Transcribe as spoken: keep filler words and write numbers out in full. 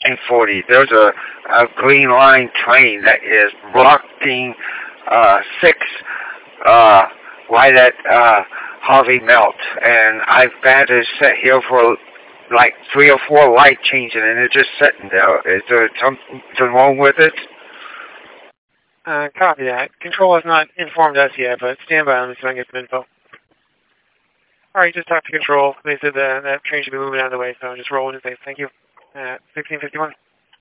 sixteen forty. There's a, a green line train that is blocking uh, six uh, right at uh, Harvey Melt, and I've had to sit here for like three or four light changing, and it's just sitting there. Is there something wrong with it? Uh, copy that. Control has not informed us yet, but stand by. Let me see if I can get some info. All right, just talk to Control. They said that that train should be moving out of the way, so just roll in and say thank you. Uh, sixteen fifty-one.